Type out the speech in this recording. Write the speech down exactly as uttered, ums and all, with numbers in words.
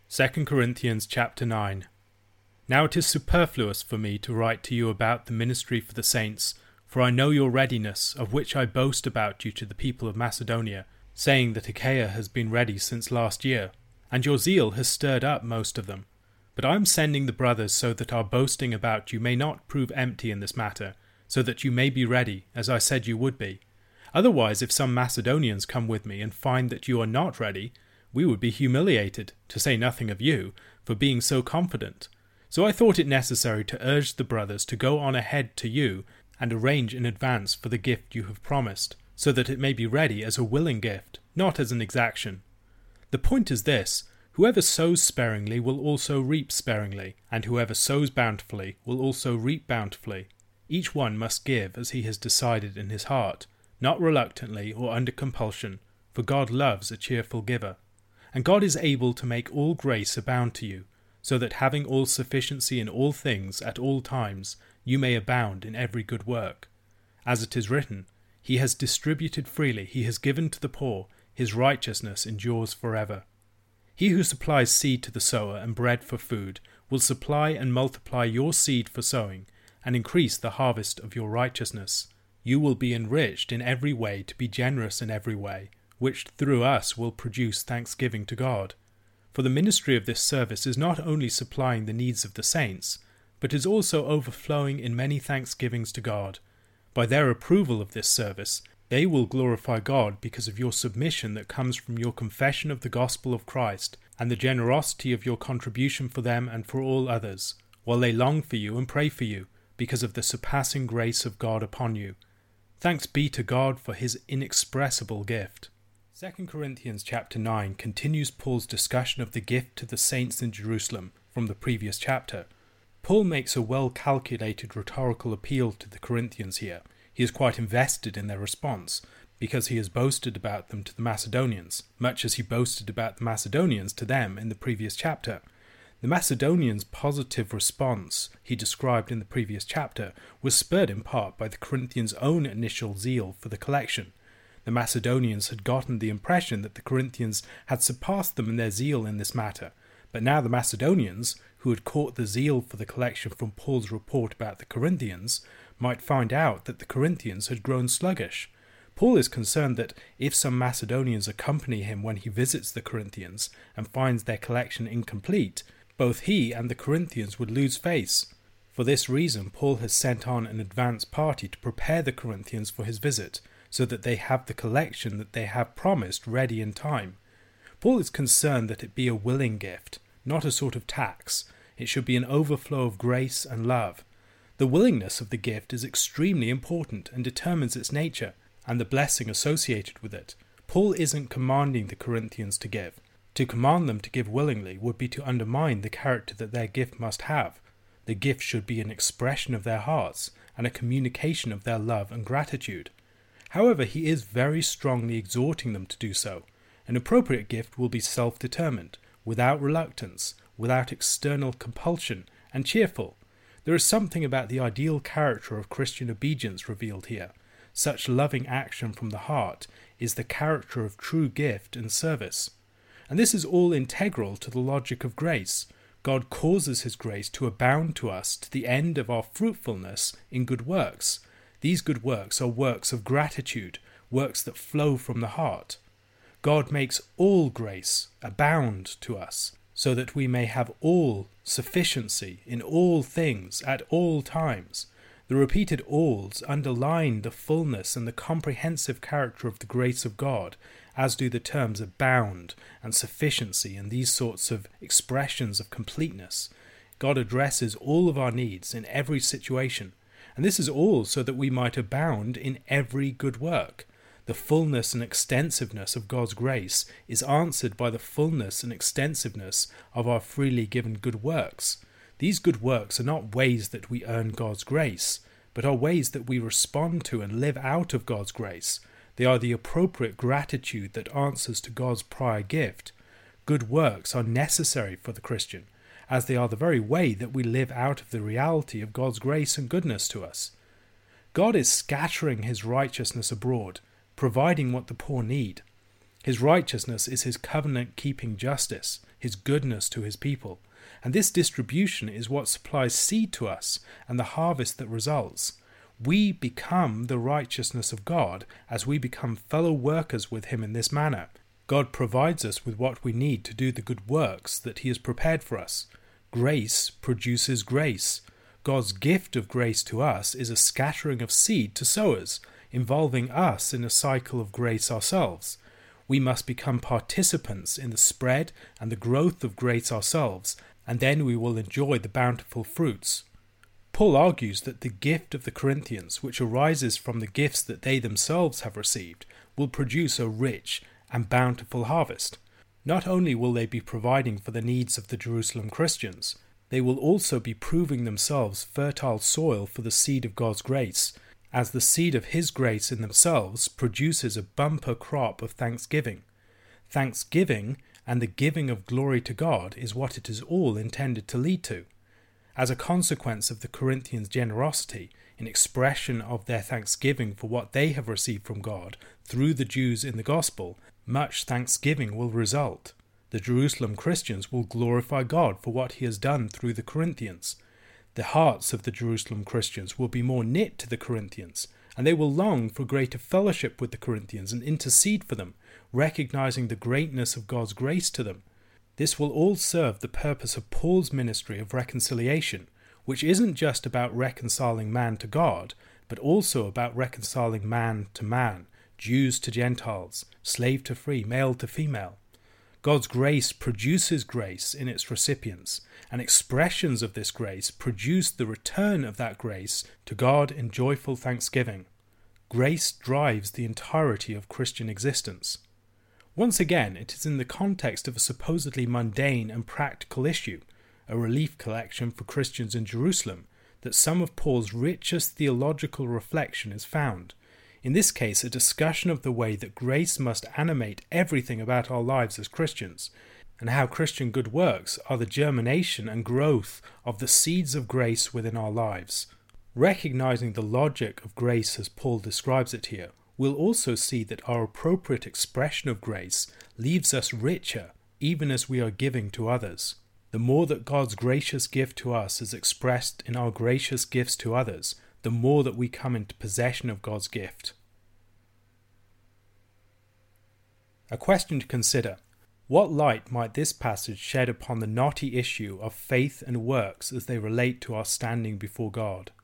Second Corinthians chapter nine. Now it is superfluous for me to write to you about the ministry for the saints, for I know your readiness, of which I boast about you to the people of Macedonia, saying that Achaia has been ready since last year, and your zeal has stirred up most of them. But I am sending the brothers so that our boasting about you may not prove empty in this matter, so that you may be ready, as I said you would be. Otherwise, if some Macedonians come with me and find that you are not ready, we would be humiliated, to say nothing of you, for being so confident. So I thought it necessary to urge the brothers to go on ahead to you and arrange in advance for the gift you have promised, so that it may be ready as a willing gift, not as an exaction. The point is this: whoever sows sparingly will also reap sparingly, and whoever sows bountifully will also reap bountifully. Each one must give as he has decided in his heart, not reluctantly or under compulsion, for God loves a cheerful giver. And God is able to make all grace abound to you, so that having all sufficiency in all things at all times, you may abound in every good work. As it is written, He has distributed freely, He has given to the poor, His righteousness endures forever. He who supplies seed to the sower and bread for food will supply and multiply your seed for sowing, and increase the harvest of your righteousness. You will be enriched in every way to be generous in every way, which through us will produce thanksgiving to God. For the ministry of this service is not only supplying the needs of the saints, but is also overflowing in many thanksgivings to God. By their approval of this service, they will glorify God because of your submission that comes from your confession of the gospel of Christ, and the generosity of your contribution for them and for all others, while they long for you and pray for you, because of the surpassing grace of God upon you. Thanks be to God for His inexpressible gift. Second Corinthians chapter nine continues Paul's discussion of the gift to the saints in Jerusalem from the previous chapter. Paul makes a well-calculated rhetorical appeal to the Corinthians here. He is quite invested in their response, because he has boasted about them to the Macedonians, much as he boasted about the Macedonians to them in the previous chapter. The Macedonians' positive response he described in the previous chapter was spurred in part by the Corinthians' own initial zeal for the collection. The Macedonians had gotten the impression that the Corinthians had surpassed them in their zeal in this matter, but now the Macedonians, who had caught the zeal for the collection from Paul's report about the Corinthians, might find out that the Corinthians had grown sluggish. Paul is concerned that if some Macedonians accompany him when he visits the Corinthians and finds their collection incomplete, both he and the Corinthians would lose face. For this reason, Paul has sent on an advance party to prepare the Corinthians for his visit, so that they have the collection that they have promised ready in time. Paul is concerned that it be a willing gift, not a sort of tax. It should be an overflow of grace and love. The willingness of the gift is extremely important and determines its nature, and the blessing associated with it. Paul isn't commanding the Corinthians to give. To command them to give willingly would be to undermine the character that their gift must have. The gift should be an expression of their hearts and a communication of their love and gratitude. However, he is very strongly exhorting them to do so. An appropriate gift will be self-determined, without reluctance, without external compulsion, and cheerful. There is something about the ideal character of Christian obedience revealed here. Such loving action from the heart is the character of true gift and service. And this is all integral to the logic of grace. God causes His grace to abound to us to the end of our fruitfulness in good works. These good works are works of gratitude, works that flow from the heart. God makes all grace abound to us, so that we may have all sufficiency in all things at all times. The repeated alls underline the fullness and the comprehensive character of the grace of God, as do the terms abound and sufficiency and these sorts of expressions of completeness. God addresses all of our needs in every situation, and this is all so that we might abound in every good work. The fullness and extensiveness of God's grace is answered by the fullness and extensiveness of our freely given good works. These good works are not ways that we earn God's grace, but are ways that we respond to and live out of God's grace. They are the appropriate gratitude that answers to God's prior gift. Good works are necessary for the Christian, as they are the very way that we live out of the reality of God's grace and goodness to us. God is scattering His righteousness abroad, providing what the poor need. His righteousness is His covenant-keeping justice, his goodness to his people. And this distribution is what supplies seed to us and the harvest that results. We become the righteousness of God as we become fellow workers with him in this manner. God provides us with what we need to do the good works that he has prepared for us. Grace produces grace. God's gift of grace to us is a scattering of seed to sowers, involving us in a cycle of grace ourselves. We must become participants in the spread and the growth of grace ourselves, and then we will enjoy the bountiful fruits. Paul argues that the gift of the Corinthians, which arises from the gifts that they themselves have received, will produce a rich and bountiful harvest. Not only will they be providing for the needs of the Jerusalem Christians, they will also be proving themselves fertile soil for the seed of God's grace, as the seed of his grace in themselves produces a bumper crop of thanksgiving. Thanksgiving and the giving of glory to God is what it is all intended to lead to. As a consequence of the Corinthians' generosity, in expression of their thanksgiving for what they have received from God through the Jews in the gospel, much thanksgiving will result. The Jerusalem Christians will glorify God for what he has done through the Corinthians. The hearts of the Jerusalem Christians will be more knit to the Corinthians, and they will long for greater fellowship with the Corinthians and intercede for them, recognizing the greatness of God's grace to them. This will all serve the purpose of Paul's ministry of reconciliation, which isn't just about reconciling man to God, but also about reconciling man to man, Jews to Gentiles, slave to free, male to female. God's grace produces grace in its recipients, and expressions of this grace produce the return of that grace to God in joyful thanksgiving. Grace drives the entirety of Christian existence. Once again, it is in the context of a supposedly mundane and practical issue, a relief collection for Christians in Jerusalem, that some of Paul's richest theological reflection is found. In this case, a discussion of the way that grace must animate everything about our lives as Christians, and how Christian good works are the germination and growth of the seeds of grace within our lives. Recognizing the logic of grace as Paul describes it here, we'll also see that our appropriate expression of grace leaves us richer, even as we are giving to others. The more that God's gracious gift to us is expressed in our gracious gifts to others, the more that we come into possession of God's gift. A question to consider. What light might this passage shed upon the knotty issue of faith and works as they relate to our standing before God?